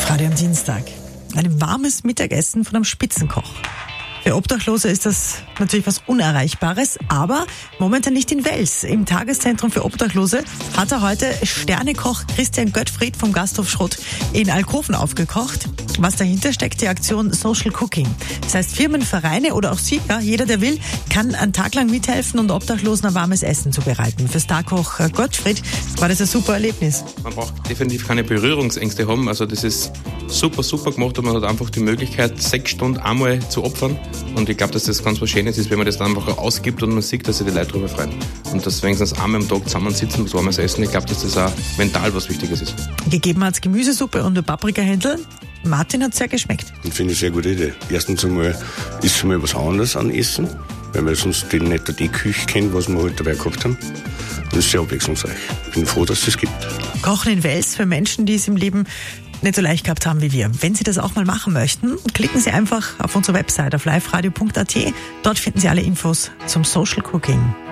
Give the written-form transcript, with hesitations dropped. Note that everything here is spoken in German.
Live-Radio am Dienstag. Ein warmes Mittagessen von einem Spitzenkoch. Für Obdachlose ist das natürlich was Unerreichbares, aber momentan nicht in Wels. Im Tageszentrum für Obdachlose hat er heute Sternekoch Christian Gottfried vom Gasthof Schrott in Alkoven aufgekocht. Was dahinter steckt, die Aktion Social Cooking. Das heißt, Firmen, Vereine oder auch Sie, ja, jeder, der will, kann einen Tag lang mithelfen und Obdachlosen ein warmes Essen zubereiten. Für Starkoch Gottfried war das ein super Erlebnis. Man braucht definitiv keine Berührungsängste haben. Also das ist super gemacht und man hat einfach die Möglichkeit, 6 Stunden einmal zu opfern. Und ich glaube, dass das ganz was Schönes ist, wenn man das dann einfach ausgibt und man sieht, dass sich die Leute darüber freuen. Und dass wenigstens einmal am Tag zusammen sitzen und warmes Essen, ich glaube, dass das auch mental was Wichtiges ist. Gegeben hat es Gemüsesuppe und ein Paprikahändel. Martin hat es sehr geschmeckt. Ich finde es eine sehr gute Idee. Erstens einmal ist es mal was anderes an Essen, weil man sonst nicht die Küche kennt, was wir heute dabei gehabt haben. Das ist sehr abwechslungsreich. Ich bin froh, dass es das gibt. Kochen in Wels für Menschen, die es im Leben nicht so leicht gehabt haben wie wir. Wenn Sie das auch mal machen möchten, klicken Sie einfach auf unsere Website auf liveradio.at. Dort finden Sie alle Infos zum Social Cooking.